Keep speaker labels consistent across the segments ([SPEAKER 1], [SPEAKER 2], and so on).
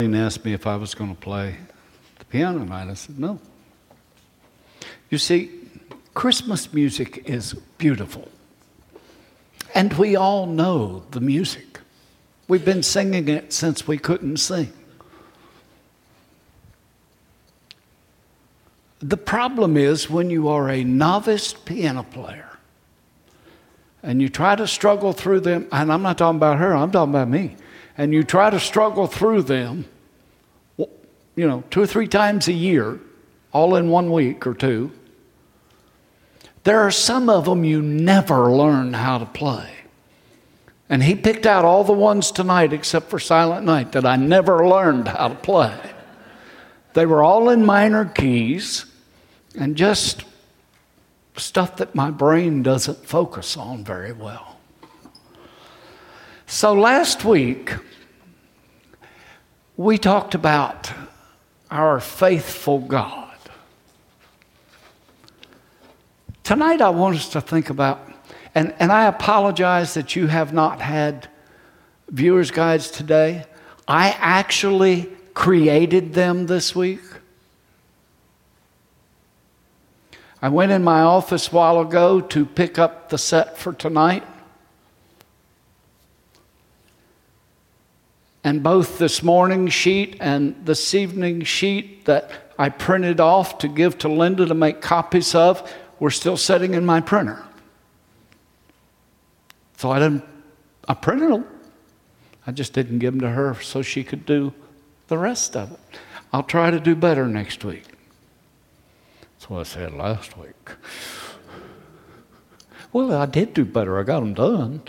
[SPEAKER 1] And asked me if I was going to play the piano tonight. I said, no. You see, Christmas music is beautiful. And we all know the music. We've been singing it since we couldn't sing. The problem is when you are a novice piano player and you try to struggle through them, and I'm not talking about her, I'm talking about me, and you try to struggle through them, 2 or 3 times a year, all in 1 week or 2, there are some of them you never learn how to play. And he picked out all the ones tonight except for Silent Night that I never learned how to play. They were all in minor keys and just stuff that my brain doesn't focus on very well. So last week, we talked about our faithful God. Tonight I want us to think about, and I apologize that you have not had viewer's guides today. I actually created them this week. I went in my office a while ago to pick up the set for tonight. And both this morning's sheet and this evening's sheet that I printed off to give to Linda to make copies of were still sitting in my printer. So I printed them. I just didn't give them to her so she could do the rest of it. I'll try to do better next week. That's what I said last week. Well, I did do better. I got them done.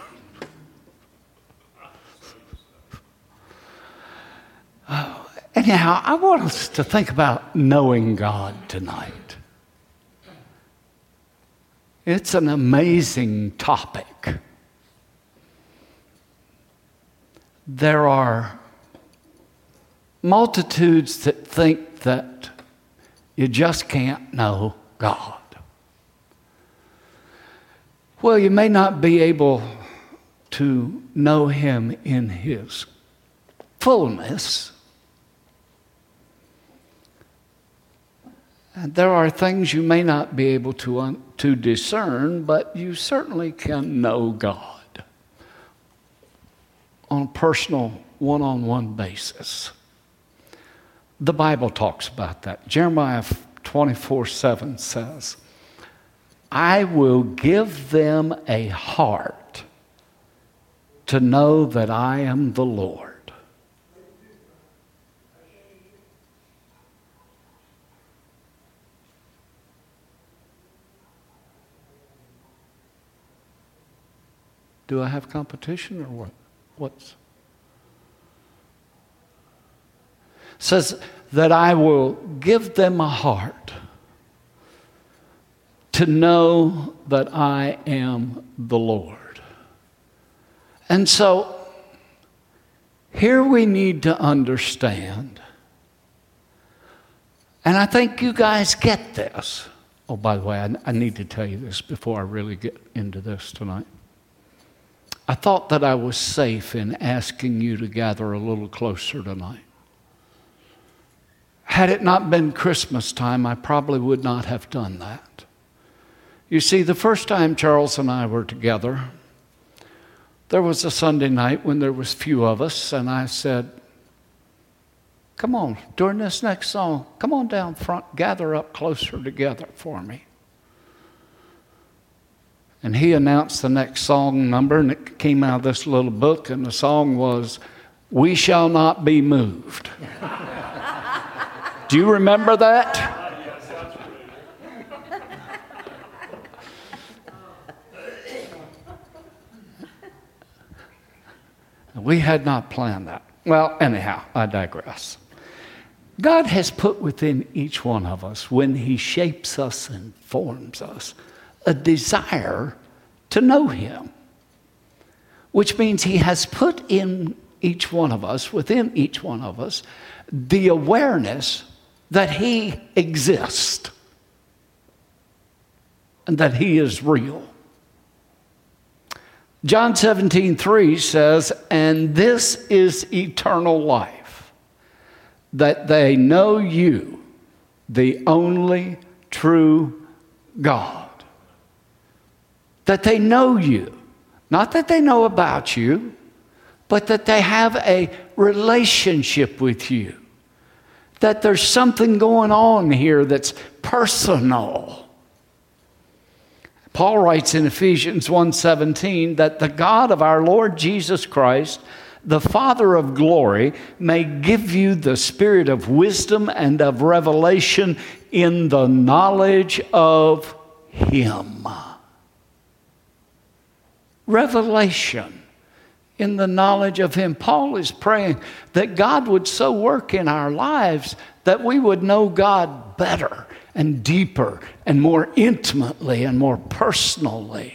[SPEAKER 1] Anyhow, I want us to think about knowing God tonight. It's an amazing topic. There are multitudes that think that you just can't know God. Well, you may not be able to know Him in His fullness. And there are things you may not be able to discern, but you certainly can know God on a personal, one-on-one basis. The Bible talks about that. Jeremiah 24:7 says, I will give them a heart to know that I am the Lord. Do I have competition or what? What's? Says that I will give them a heart to know that I am the Lord. And so here we need to understand, and I think you guys get this. Oh, by the way, I need to tell you this before I really get into this tonight. I thought that I was safe in asking you to gather a little closer tonight. Had it not been Christmas time, I probably would not have done that. You see, the first time Charles and I were together, there was a Sunday night when there was few of us, and I said, come on, during this next song, come on down front, gather up closer together for me. And he announced the next song number, and it came out of this little book, and the song was, We Shall Not Be Moved. Do you remember that?
[SPEAKER 2] Yes, that's
[SPEAKER 1] We had not planned that. Well, anyhow, I digress. God has put within each one of us, when He shapes us and forms us, a desire to know Him, which means He has put in each one of us, within each one of us, the awareness that He exists and that He is real. John 17:3 says, and this is eternal life, that they know you, the only true God. That they know you. Not that they know about you, but that they have a relationship with you. That there's something going on here that's personal. Paul writes in Ephesians 1:17 that the God of our Lord Jesus Christ, the Father of glory, may give you the spirit of wisdom and of revelation in the knowledge of Him. Revelation in the knowledge of Him. Paul is praying that God would so work in our lives that we would know God better and deeper and more intimately and more personally.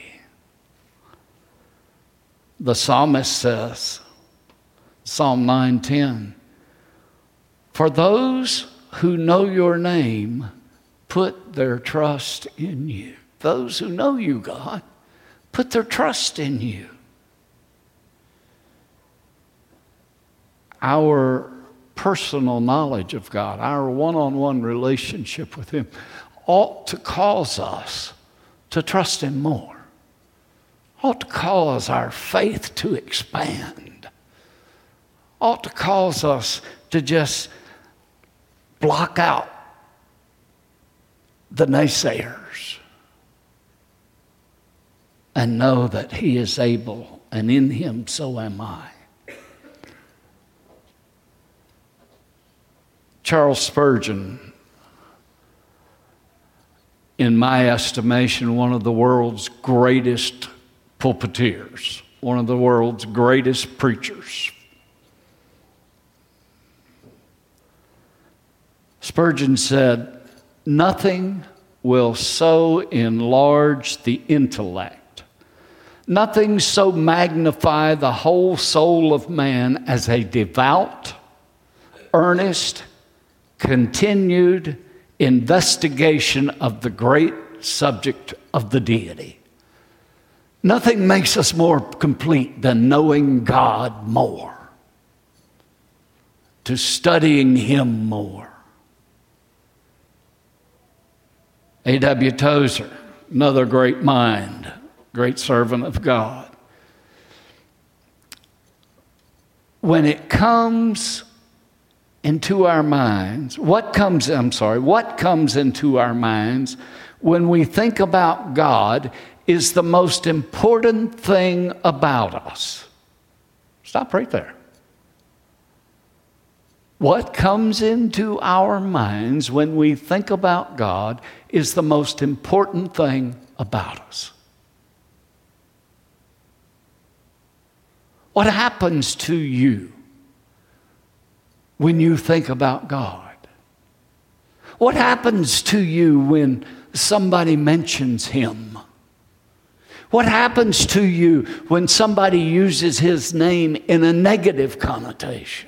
[SPEAKER 1] The psalmist says, Psalm 9:10, for those who know your name put their trust in you. Those who know you, God, put their trust in you. Our personal knowledge of God, our one-on-one relationship with Him ought to cause us to trust Him more. Ought to cause our faith to expand. Ought to cause us to just block out the naysayers and know that He is able, and in Him so am I. Charles Spurgeon, in my estimation, one of the world's greatest pulpiteers, one of the world's greatest preachers. Spurgeon said, nothing will so enlarge the intellect, nothing so magnify the whole soul of man as a devout, earnest, continued investigation of the great subject of the deity. Nothing makes us more complete than knowing God more, to studying Him more. A.W. Tozer, another great mind, great servant of God. When it comes into our minds, what comes into our minds when we think about God is the most important thing about us. Stop right there. What comes into our minds when we think about God is the most important thing about us. What happens to you when you think about God? What happens to you when somebody mentions Him? What happens to you when somebody uses His name in a negative connotation?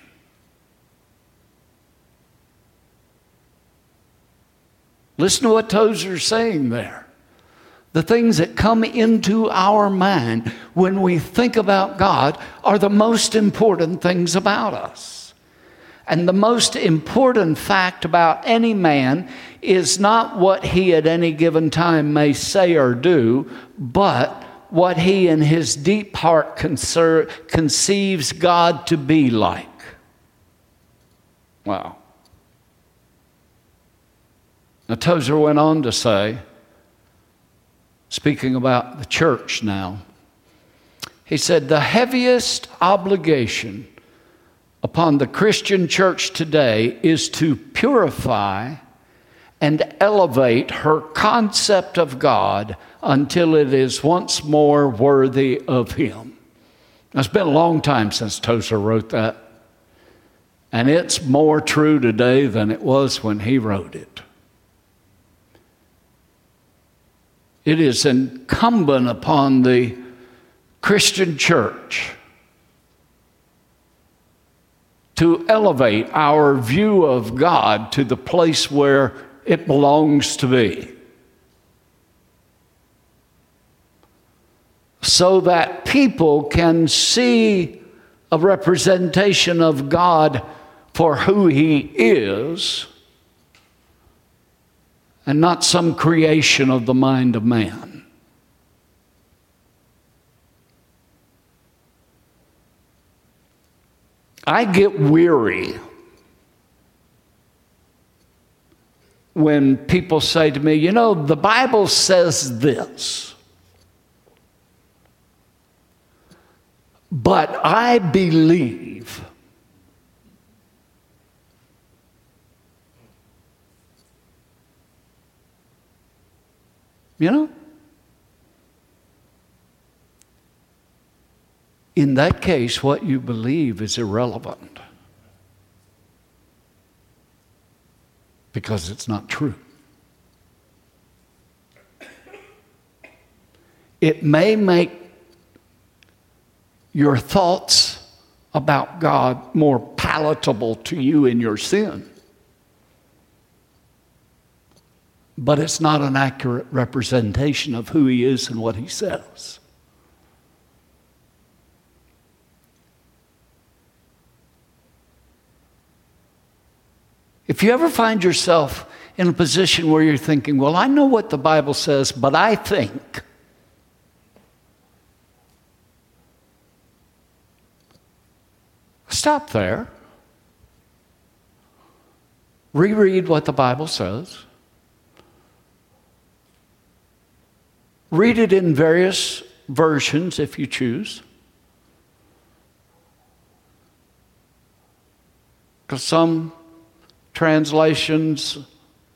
[SPEAKER 1] Listen to what Tozer's saying there. The things that come into our mind when we think about God are the most important things about us. And the most important fact about any man is not what he at any given time may say or do, but what he in his deep heart conceives God to be like. Wow. Now, Tozer went on to say, speaking about the church now, he said, the heaviest obligation upon the Christian church today is to purify and elevate her concept of God until it is once more worthy of Him. Now, it's been a long time since Tozer wrote that, and it's more true today than it was when he wrote it. It is incumbent upon the Christian church to elevate our view of God to the place where it belongs to be, so that people can see a representation of God for who He is and not some creation of the mind of man. I get weary when people say to me, you know, the Bible says this, but I believe. You know? In that case, what you believe is irrelevant because it's not true. It may make your thoughts about God more palatable to you in your sin, but it's not an accurate representation of who He is and what He says. If you ever find yourself in a position where you're thinking, well, I know what the Bible says, but I think, stop there. Reread what the Bible says. Read it in various versions if you choose. Because some translations,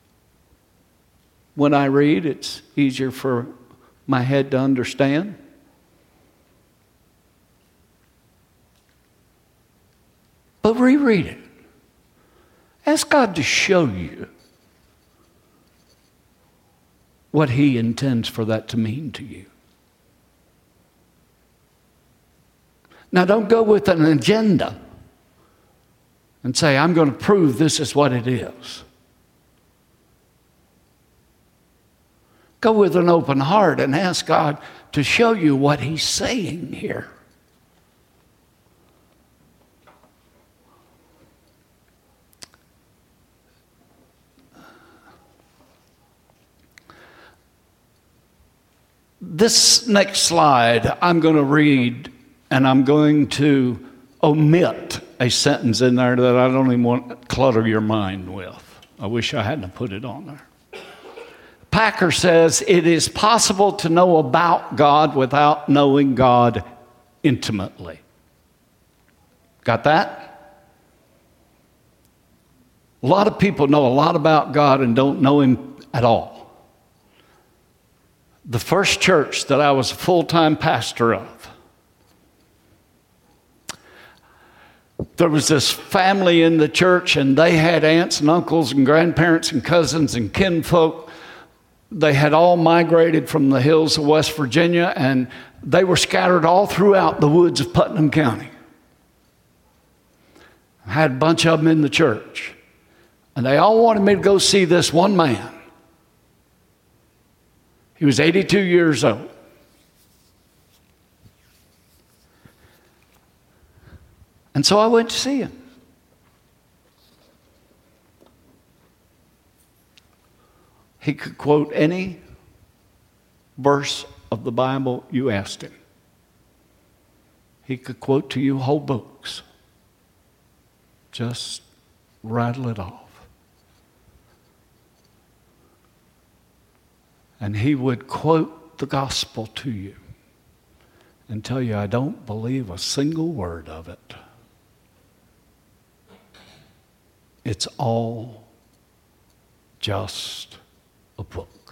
[SPEAKER 1] when I read, it's easier for my head to understand. But reread it. Ask God to show you what He intends for that to mean to you. Now, don't go with an agenda and say, I'm going to prove this is what it is. Go with an open heart and ask God to show you what He's saying here. This next slide I'm going to read, and I'm going to omit a sentence in there that I don't even want to clutter your mind with. I wish I hadn't put it on there. Packer says, it is possible to know about God without knowing God intimately. Got that? A lot of people know a lot about God and don't know Him at all. The first church that I was a full-time pastor of, there was this family in the church, and they had aunts and uncles and grandparents and cousins and kinfolk. They had all migrated from the hills of West Virginia, and they were scattered all throughout the woods of Putnam County. I had a bunch of them in the church, and they all wanted me to go see this one man. He was 82 years old. And so I went to see him. He could quote any verse of the Bible you asked him. He could quote to you whole books. Just rattle it off. And he would quote the gospel to you and tell you, I don't believe a single word of it. It's all just a book.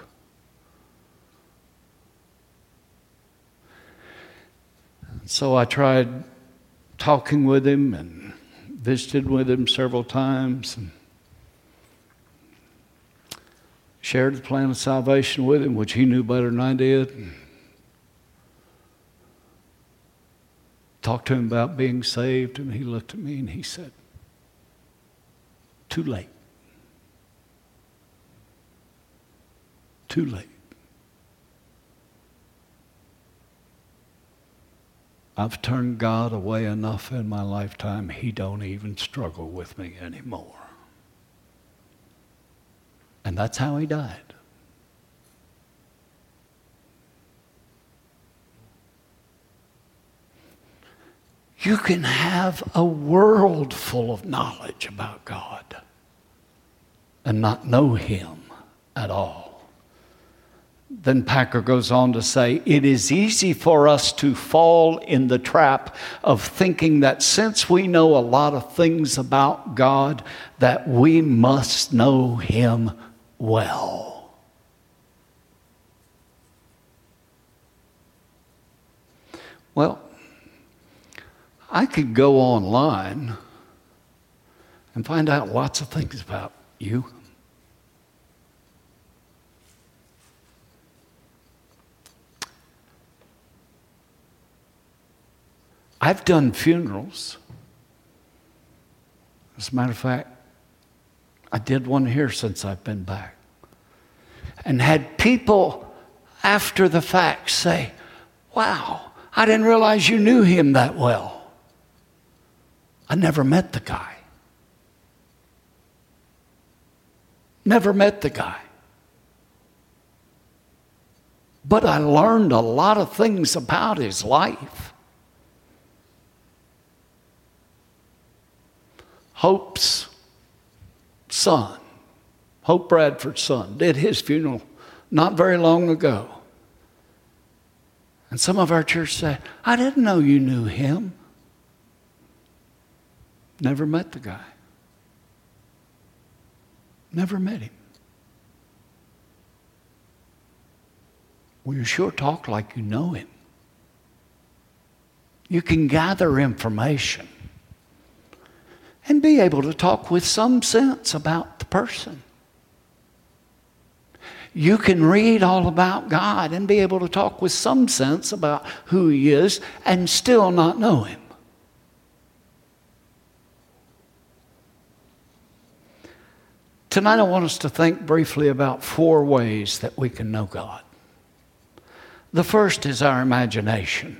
[SPEAKER 1] So I tried talking with him and visited with him several times and shared the plan of salvation with him, which he knew better than I did. And talked to him about being saved, and he looked at me and he said, too late. Too late. I've turned God away enough in my lifetime, He don't even struggle with me anymore. And that's how He died. You can have a world full of knowledge about God and not know Him at all. Then Packer goes on to say, it is easy for us to fall in the trap of thinking that since we know a lot of things about God, that we must know Him well. Well, I could go online and find out lots of things about you. I've done funerals. As a matter of fact, I did one here since I've been back. And had people after the fact say, wow, I didn't realize you knew him that well. I never met the guy. Never met the guy. But I learned a lot of things about his life. Hope's son, Hope Bradford's son, did his funeral not very long ago. And some of our church said, I didn't know you knew him. Never met the guy. Never met him. Well, you sure talk like you know him. You can gather information and be able to talk with some sense about the person. You can read all about God and be able to talk with some sense about who He is and still not know Him. Tonight I want us to think briefly about 4 ways that we can know God. The first is our imagination.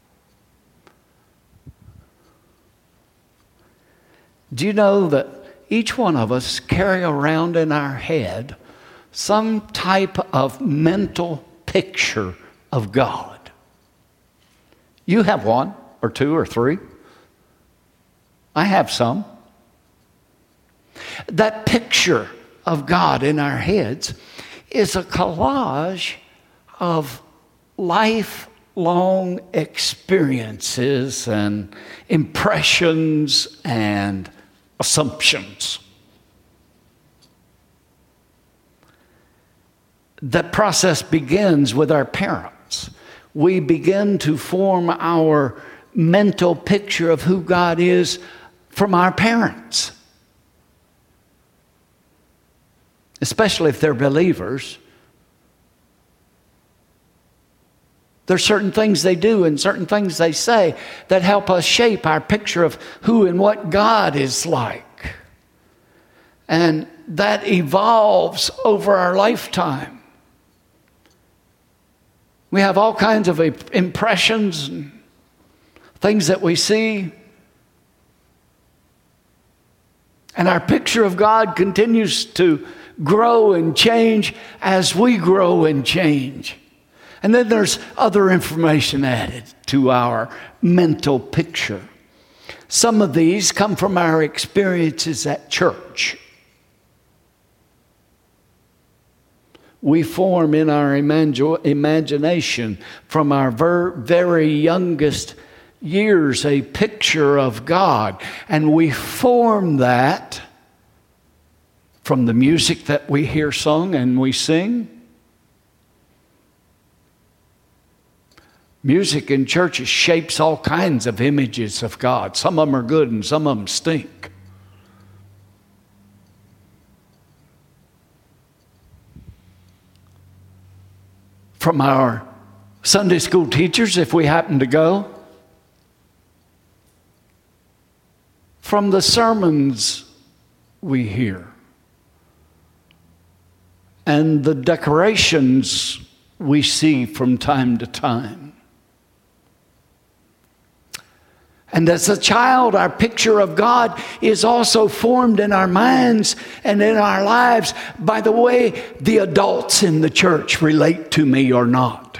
[SPEAKER 1] Do you know that each one of us carry around in our head some type of mental picture of God? You have 1 or 2 or 3. I have some. That picture of God in our heads is a collage of lifelong experiences and impressions and assumptions. That process begins with our parents. We begin to form our mental picture of who God is from our parents. Especially if they're believers. There's certain things they do and certain things they say that help us shape our picture of who and what God is like. And that evolves over our lifetime. We have all kinds of impressions and things that we see. And our picture of God continues to grow and change as we grow and change. And then there's other information added to our mental picture. Some of these come from our experiences at church. We form in our imagination from our very youngest years a picture of God. And we form that from the music that we hear sung and we sing. Music in churches shapes all kinds of images of God. Some of them are good and some of them stink. From our Sunday school teachers, if we happen to go. From the sermons we hear. And the decorations we see from time to time. And as a child, our picture of God is also formed in our minds and in our lives by the way the adults in the church relate to me or not.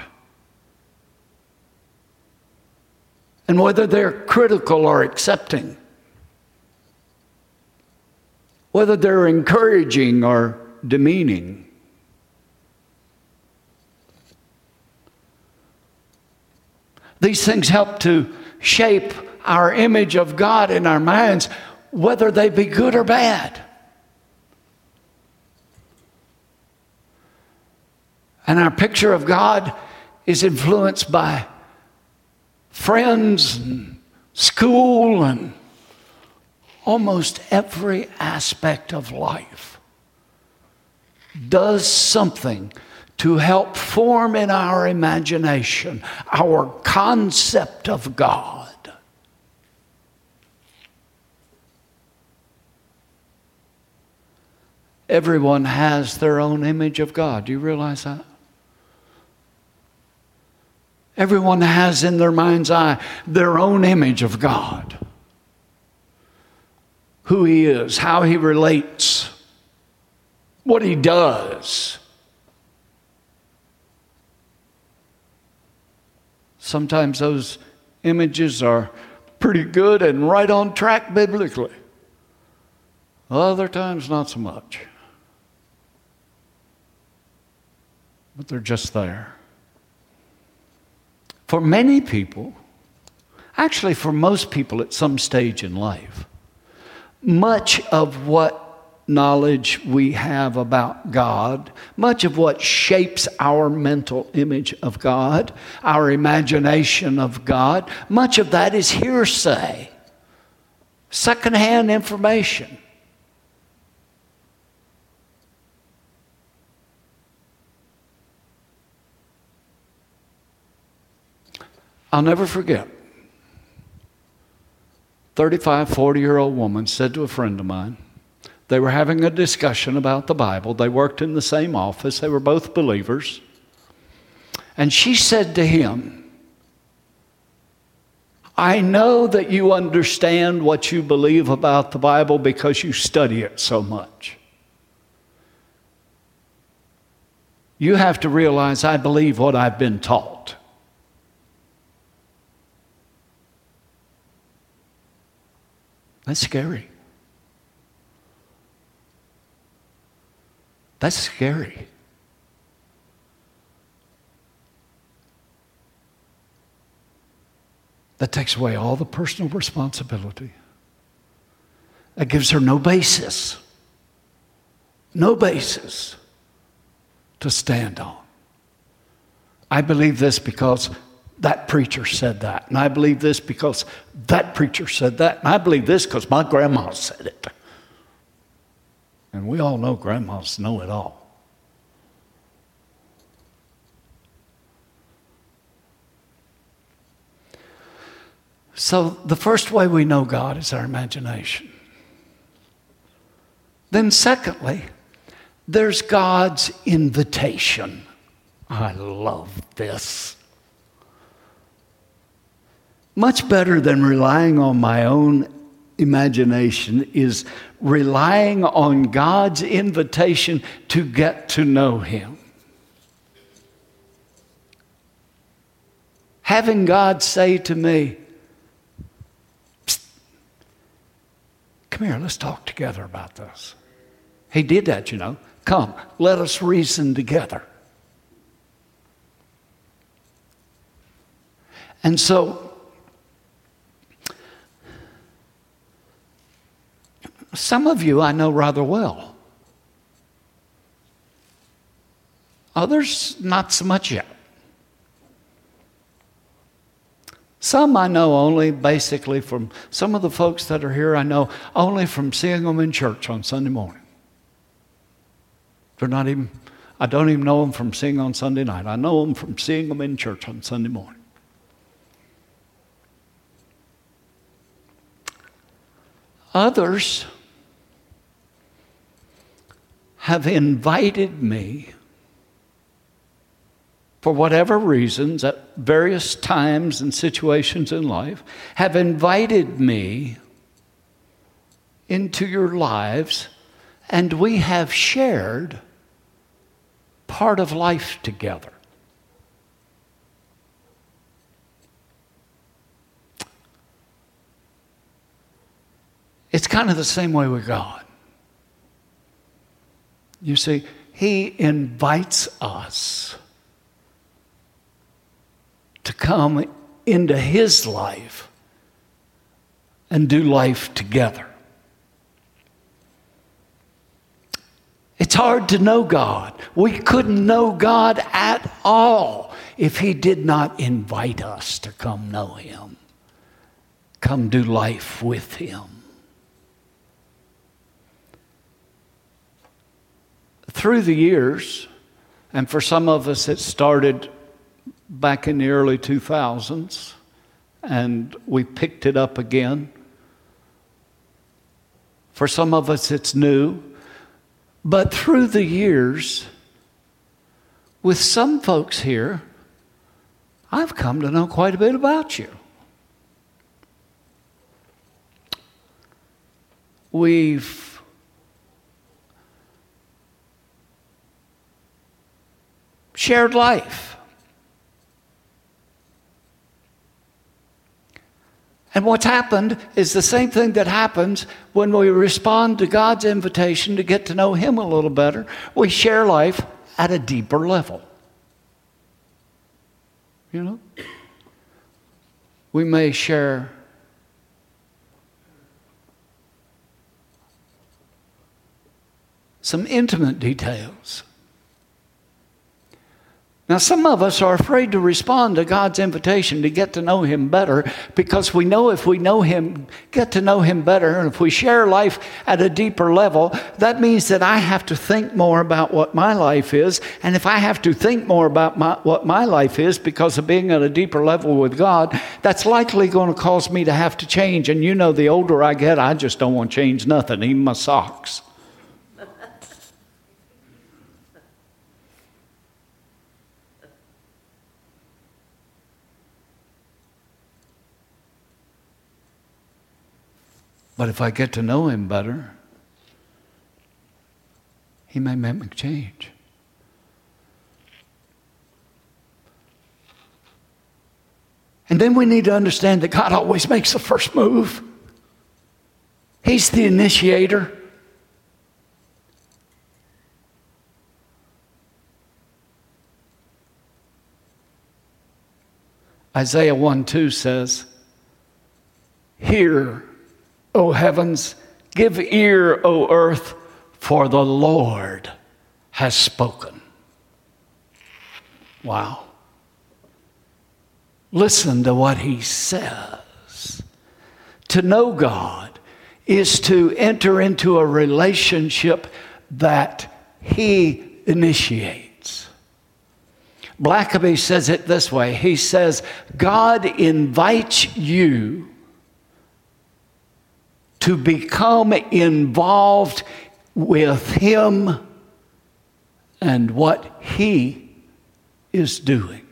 [SPEAKER 1] And whether they're critical or accepting. Whether they're encouraging or demeaning. These things help to shape our image of God in our minds, whether they be good or bad. And our picture of God is influenced by friends and school and almost every aspect of life. Does something to help form in our imagination our concept of God. Everyone has their own image of God. Do you realize that? Everyone has in their mind's eye their own image of God. Who He is, how He relates, what He does. Sometimes those images are pretty good and right on track biblically. Other times, not so much. But they're just there. For many people, actually for most people at some stage in life, much of what knowledge we have about God, much of what shapes our mental image of God, our imagination of God, much of that is hearsay, secondhand information. I'll never forget. 35, 40-year-old woman said to a friend of mine, they were having a discussion about the Bible. They worked in the same office. They were both believers. And she said to him, I know that you understand what you believe about the Bible because you study it so much. You have to realize I believe what I've been taught. That's scary. That's scary. That takes away all the personal responsibility. That gives her no basis to stand on. I believe this because that preacher said that. And I believe this because that preacher said that. And I believe this because my grandma said it. And we all know grandmas know it all. So the first way we know God is our imagination. Then secondly, there's God's invitation. I love this. Much better than relying on my own imagination is relying on God's invitation to get to know Him. Having God say to me, come here, let's talk together about this. He did that, you know. Come, let us reason together. And so, some of you I know rather well. Others, not so much yet. Some I know only basically from, some of the folks that are here I know only from seeing them in church on Sunday morning. They're not even, I don't even know them from seeing on Sunday night. I know them from seeing them in church on Sunday morning. Others have invited me for whatever reasons, at various times and situations in life, have invited me into your lives, and we have shared part of life together. It's kind of the same way with God. You see, He invites us to come into His life and do life together. It's hard to know God. We couldn't know God at all if He did not invite us to come know Him, come do life with Him. Through the years, and for some of us it started back in the early 2000s, and we picked it up again. For some of us it's new. But through the years, with some folks here, I've come to know quite a bit about you. We've shared life. And what's happened is the same thing that happens when we respond to God's invitation to get to know Him a little better. We share life at a deeper level. You know? We may share some intimate details. Now, some of us are afraid to respond to God's invitation to get to know Him better because we know if we know Him, get to know Him better, and if we share life at a deeper level, that means that I have to think more about what my life is. And if I have to think more about what my life is because of being at a deeper level with God, that's likely going to cause me to have to change. And you know, the older I get, I just don't want to change nothing, even my socks. But if I get to know Him better, He may make me change. And then we need to understand that God always makes the first move. He's the initiator. Isaiah 1:2 says, "Hear, O heavens, give ear, O earth, for the Lord has spoken." Wow. Listen to what He says. To know God is to enter into a relationship that He initiates. Blackaby says it this way. He says, God invites you to become involved with Him and what He is doing.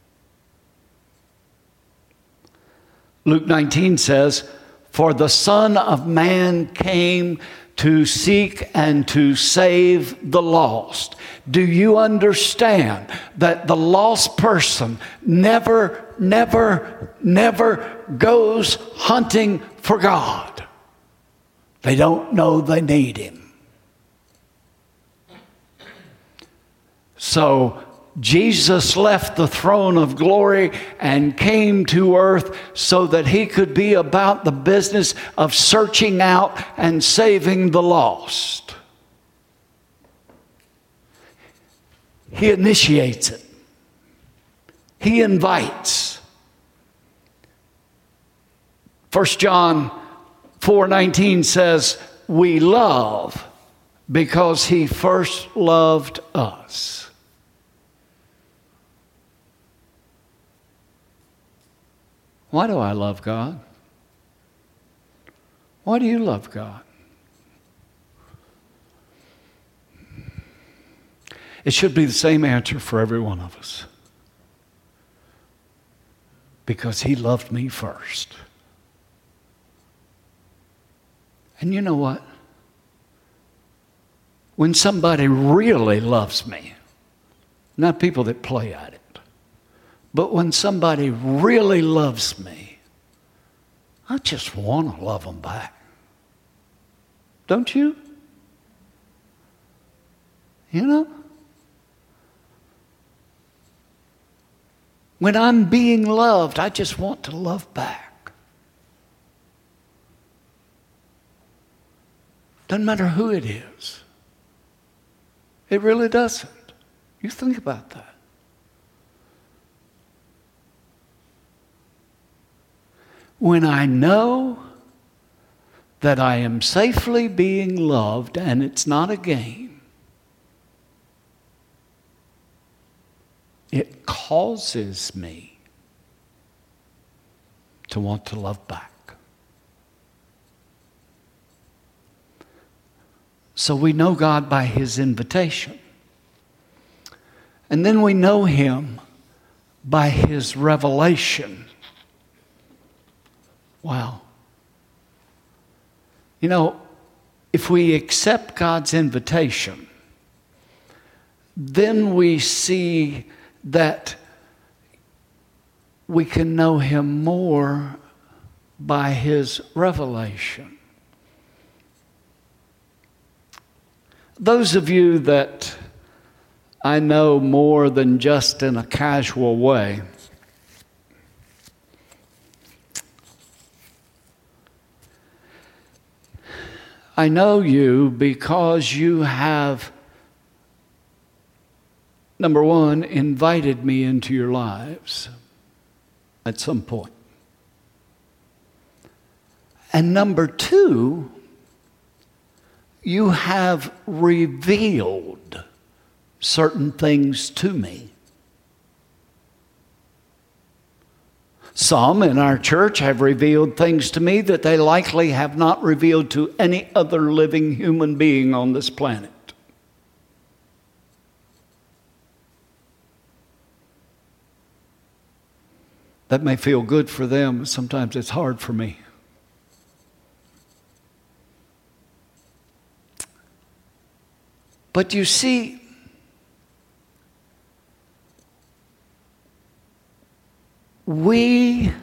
[SPEAKER 1] Luke 19 says, "For the Son of Man came to seek and to save the lost." Do you understand that the lost person never goes hunting for God? They don't know they need Him. So Jesus left the throne of glory and came to earth so that He could be about the business of searching out and saving the lost. He initiates it. He invites. 1 John 4:19 says, "We love because He first loved us." Why do I love God? Why do you love God? It should be the same answer for every one of us. because He loved me first. And you know what? When somebody really loves me, not people that play at it, but when somebody really loves me, I just want to love them back. Don't you? You know? When I'm being loved, I just want to love back. Doesn't matter who it is. It really doesn't. You think about that. When I know that I am safely being loved and it's not a game, it causes me to want to love back. So we know God by His invitation. And then we know Him by His revelation. Wow. You know, if we accept God's invitation, then we see that we can know Him more by His revelation. Those of you that I know more than just in a casual way, I know you because you have, number one, invited me into your lives at some point. And number two, you have revealed certain things to me. Some in our church have revealed things to me that they likely have not revealed to any other living human being on this planet. That may feel good for them, but sometimes it's hard for me. But you see, we,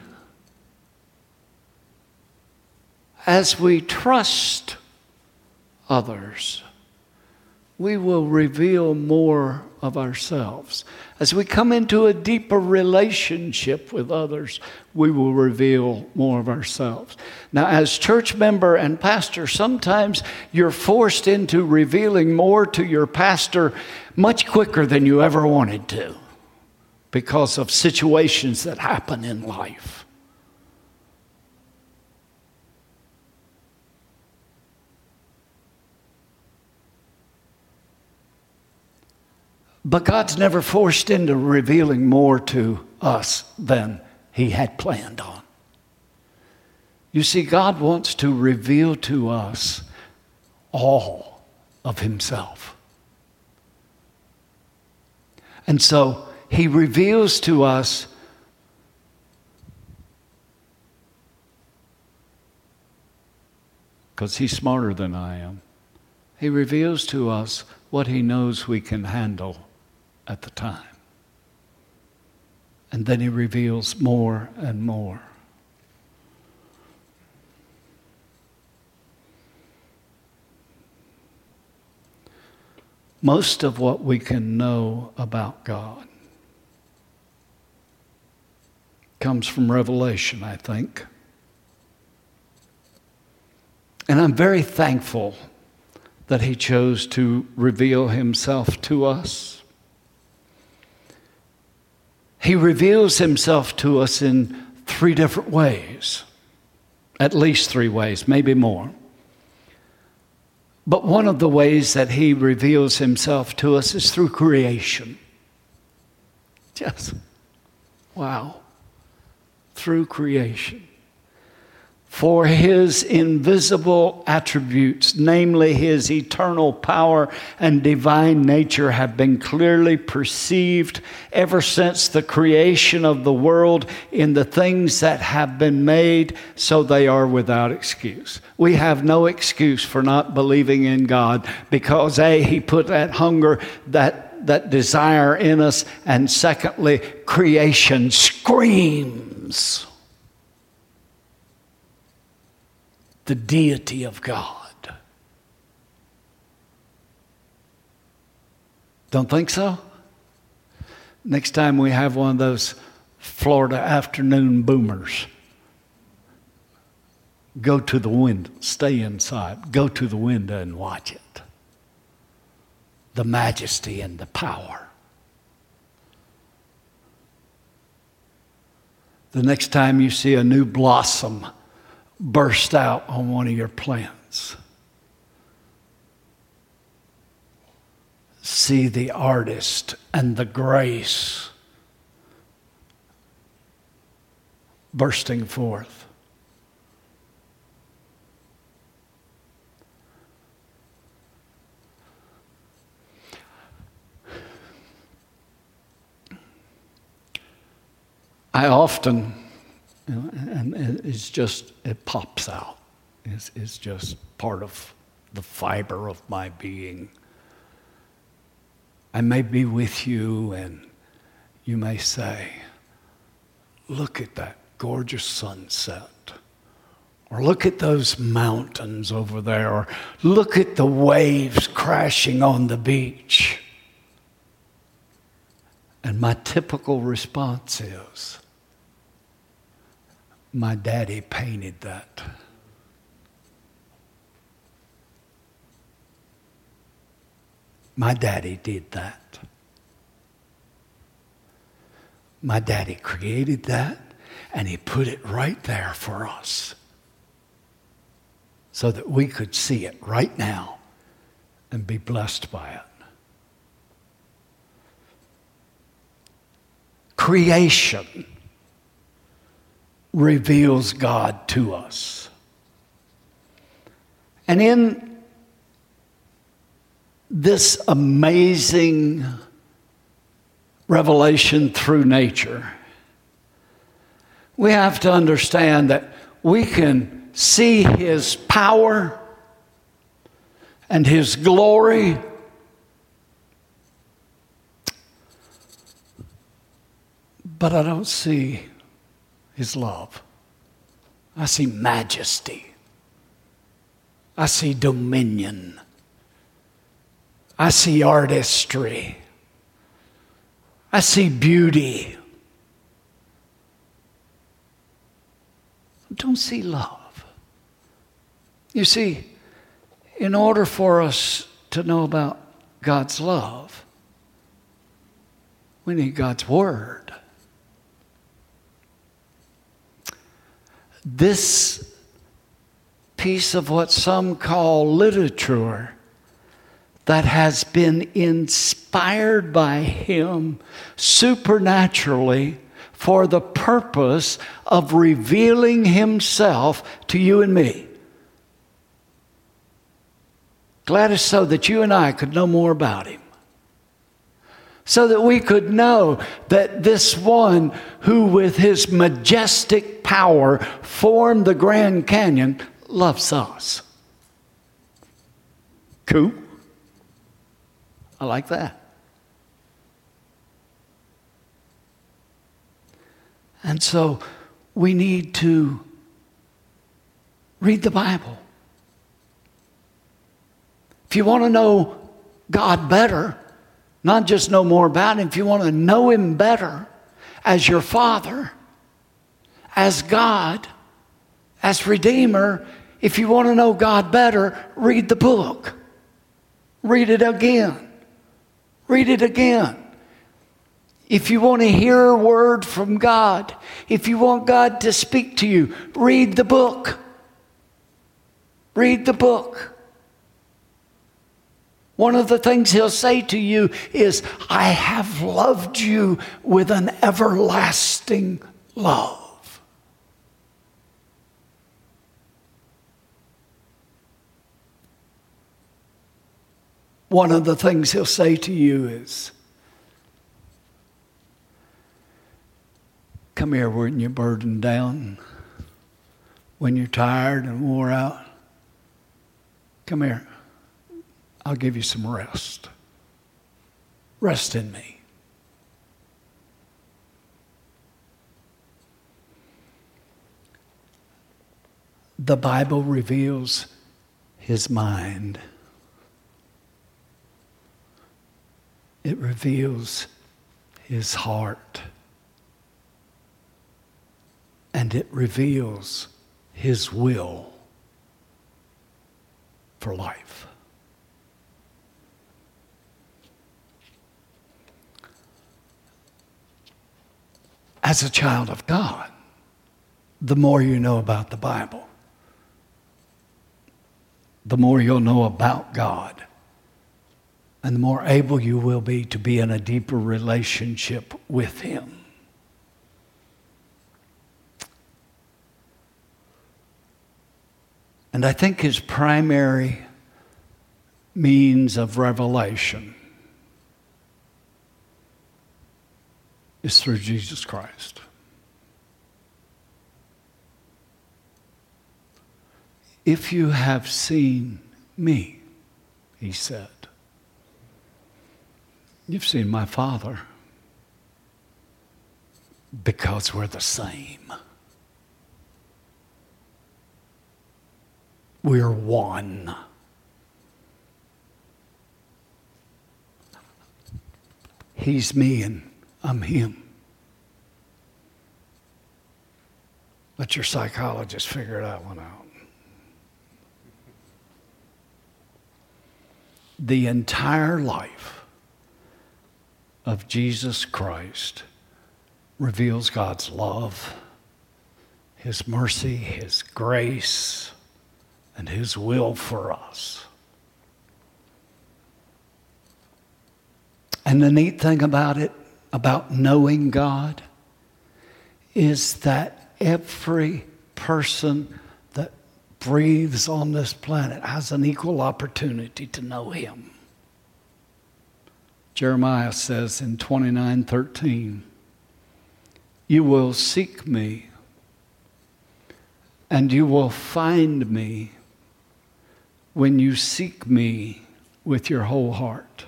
[SPEAKER 1] as we trust others, we will reveal more of ourselves. As we come into a deeper relationship with others, we will reveal more of ourselves. Now, as church member and pastor, sometimes you're forced into revealing more to your pastor much quicker than you ever wanted to because of situations that happen in life. But God's never forced into revealing more to us than He had planned on. You see, God wants to reveal to us all of Himself. And so He reveals to us because He's smarter than I am. He reveals to us what He knows we can handle at the time. And then He reveals more and more. Most of what we can know about God comes from revelation, I think. And I'm very thankful that He chose to reveal Himself to us. He reveals Himself to us in 3 different ways. At least 3 ways, maybe more. But one of the ways that He reveals Himself to us is through creation. Just, wow. Through creation. For his invisible attributes, namely his eternal power and divine nature, have been clearly perceived ever since the creation of the world in the things that have been made, so they are without excuse. We have no excuse for not believing in God because A, he put that hunger, that desire in us, and secondly, creation screams the deity of God. Don't think so? Next time we have one of those Florida afternoon boomers, go to the window, stay inside, go to the window and watch it. The majesty and the power. The next time you see a new blossom burst out on one of your plants, see the artist and the grace bursting forth. I often, and it's just, it pops out. It's just part of the fiber of my being. I may be with you and you may say, look at that gorgeous sunset. Or look at those mountains over there. Or look at the waves crashing on the beach. And my typical response is, my daddy painted that. My daddy did that. My daddy created that, and he put it right there for us so that we could see it right now and be blessed by it. Creation reveals God to us. And in this amazing revelation through nature, we have to understand that we can see his power and his glory, but I don't see his love. I see majesty. I see dominion. I see artistry. I see beauty. I don't see love. You see, in order for us to know about God's love, we need God's Word. This piece of what some call literature that has been inspired by him supernaturally for the purpose of revealing himself to you and me. Glad is so that you and I could know more about him. So that we could know that this one who with his majestic power formed the Grand Canyon loves us. Cool. I like that. And so we need to read the Bible. If you want to know God better, not just know more about him, if you want to know him better as your Father, as God, as Redeemer, if you want to know God better, read the book. Read it again. Read it again. If you want to hear a word from God, if you want God to speak to you, read the book. Read the book. One of the things he'll say to you is, I have loved you with an everlasting love. one of the things he'll say to you is, come here when you're burdened down, when you're tired and wore out. Come here. I'll give you some rest. Rest in me. The Bible reveals his mind. It reveals his heart. And it reveals his will for life. As a child of God, the more you know about the Bible, the more you'll know about God, and the more able you will be to be in a deeper relationship with him. And I think his primary means of revelation is through Jesus Christ. If you have seen me, he said, you've seen my Father, because we're the same. We're one. He's me and I'm him. Let your psychologist figure that one out. The entire life of Jesus Christ reveals God's love, his mercy, his grace, and his will for us. And the neat thing about it, about knowing God, is that every person that breathes on this planet has an equal opportunity to know him. Jeremiah says in 29:13, you will seek me and you will find me when you seek me with your whole heart.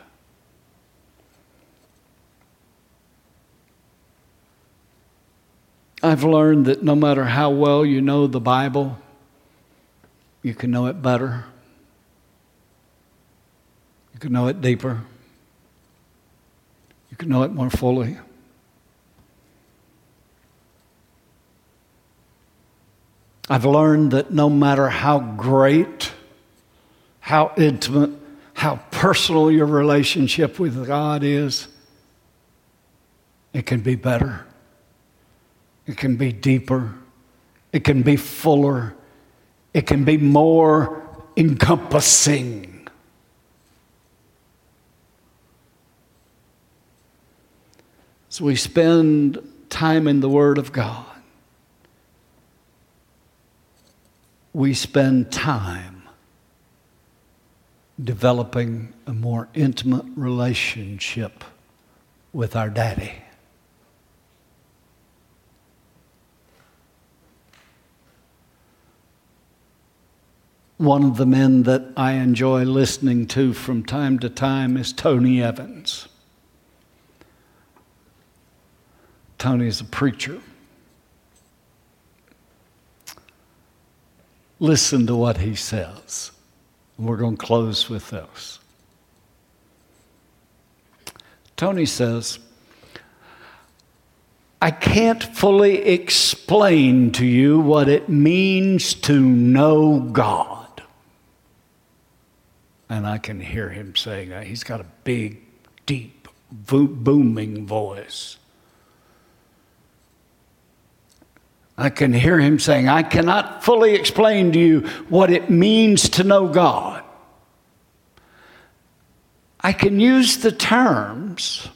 [SPEAKER 1] I've learned that no matter how well you know the Bible, you can know it better. You can know it deeper. You can know it more fully. I've learned that no matter how great, how intimate, how personal your relationship with God is, it can be better. It can be deeper. It can be fuller. It can be more encompassing. So we spend time in the Word of God. We spend time developing a more intimate relationship with our Daddy. One of the men that I enjoy listening to from time to time is Tony Evans. Tony's a preacher. Listen to what he says. We're going to close with this. Tony says, I can't fully explain to you what it means to know God. And I can hear him saying that. He's got a big, deep, booming voice. I can hear him saying, I cannot fully explain to you what it means to know God. I can use the terms,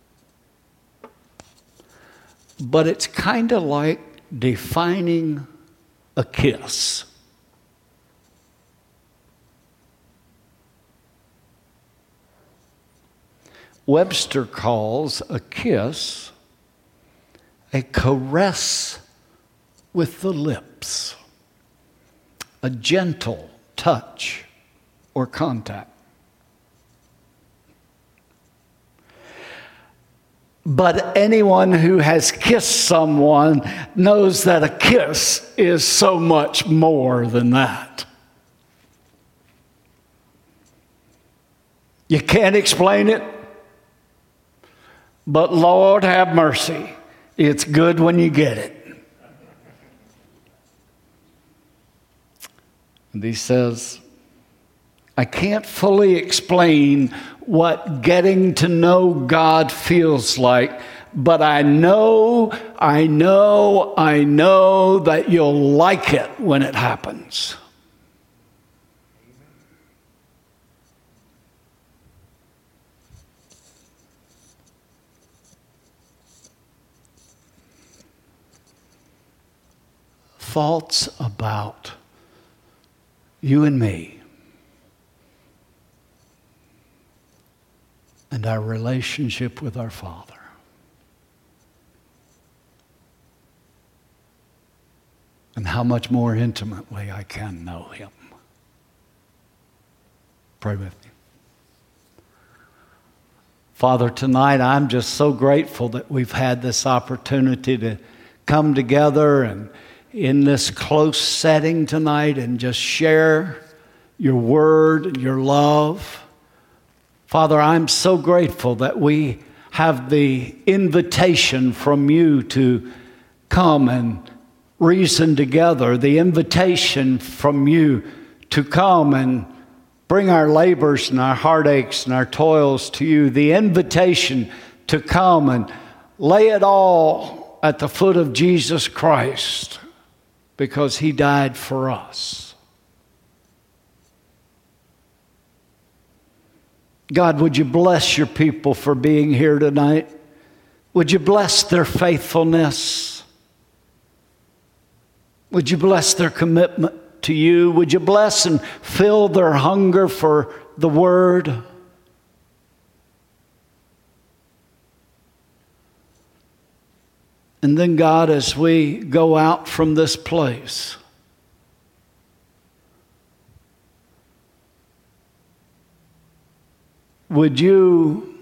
[SPEAKER 1] but it's kind of like defining a kiss. Webster calls a kiss a caress with the lips, a gentle touch or contact. But anyone who has kissed someone knows that a kiss is so much more than that. You can't explain it, but Lord have mercy, it's good when you get it. And he says, I can't fully explain what getting to know God feels like, but I know that you'll like it when it happens. Thoughts about you and me and our relationship with our Father. And how much more intimately I can know Him. Pray with me. Father, tonight I'm just so grateful that we've had this opportunity to come together and in this close setting tonight and just share your word and your love. Father, I'm so grateful that we have the invitation from you to come and reason together, the invitation from you to come and bring our labors and our heartaches and our toils to you, the invitation to come and lay it all at the foot of Jesus Christ, because He died for us. God, would you bless your people for being here tonight? Would you bless their faithfulness? Would you bless their commitment to you? Would you bless and fill their hunger for the Word? And then, God, as we go out from this place, would you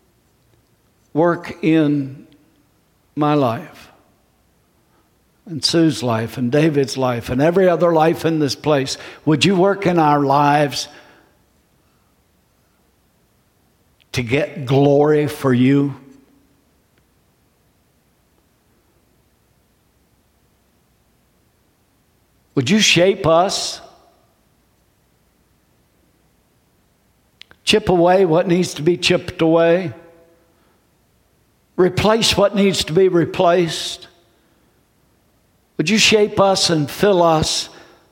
[SPEAKER 1] work in my life, and Sue's life, and David's life, and every other life in this place? Would you work in our lives to get glory for you? Would you shape us? Chip away what needs to be chipped away. Replace what needs to be replaced. Would you shape us and fill us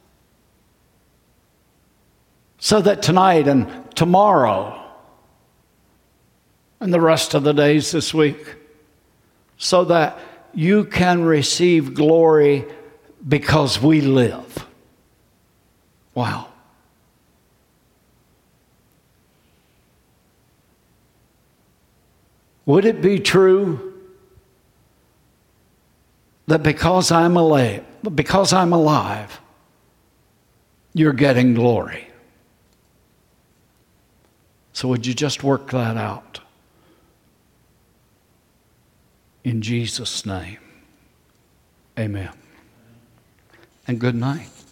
[SPEAKER 1] so that tonight and tomorrow and the rest of the days this week, so that you can receive glory because we live. Wow. Would it be true that because I'm alive, you're getting glory? So would you just work that out? In Jesus' name, amen. And good night.